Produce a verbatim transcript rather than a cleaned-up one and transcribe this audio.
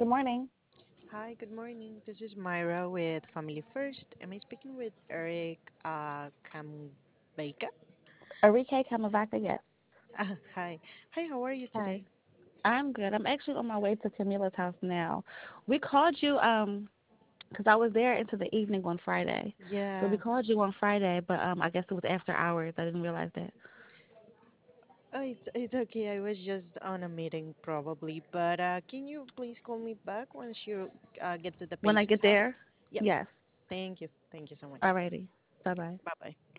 Good morning. Hi, good morning. This is Myra with Family First. Am I speaking with Eric uh, Kambeka? Arike Kamavaka, yes. Uh, hi. Hi, how are you Hi. today? I'm good. I'm actually on my way to Camila's house now. We called you um because I was there into the evening on Friday. So we Yeah. called you on Friday, but um I guess it was after hours. I didn't realize that. Oh, it's, it's okay. I was just on a meeting probably. But uh, can you please call me back once you uh, get to the When I patient's get house? there, Yep. yes. Thank you. Thank you so much. Alrighty. Bye bye. Bye bye.